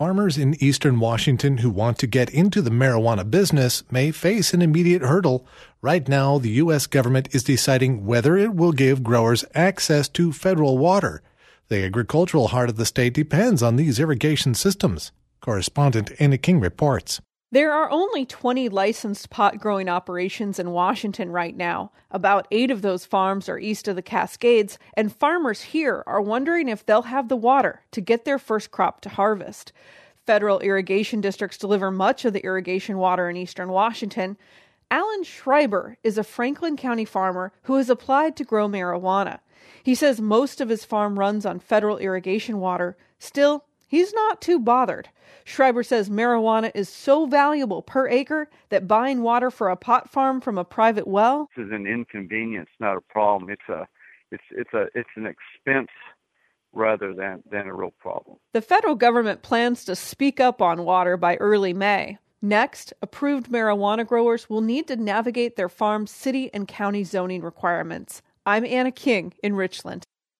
Farmers in eastern Washington who want to get into the marijuana business may face an immediate hurdle. Right now, the U.S. government is deciding whether it will give growers access to federal water. The agricultural heart of the state depends on these irrigation systems. Correspondent Anna King reports. There are only 20 licensed pot-growing operations in Washington right now. About 8 of those farms are east of the Cascades, and farmers here are wondering if they'll have the water to get their first crop to harvest. Federal irrigation districts deliver much of the irrigation water in eastern Washington. Alan Schreiber is a Franklin County farmer who has applied to grow marijuana. He says most of his farm runs on federal irrigation water. Still, he's not too bothered. Schreiber says marijuana is so valuable per acre that buying water for a pot farm from a private well is an inconvenience, not a problem. It's an expense rather than a real problem. The federal government plans to speak up on water by early May. Next, approved marijuana growers will need to navigate their farm's city and county zoning requirements. I'm Anna King in Richland.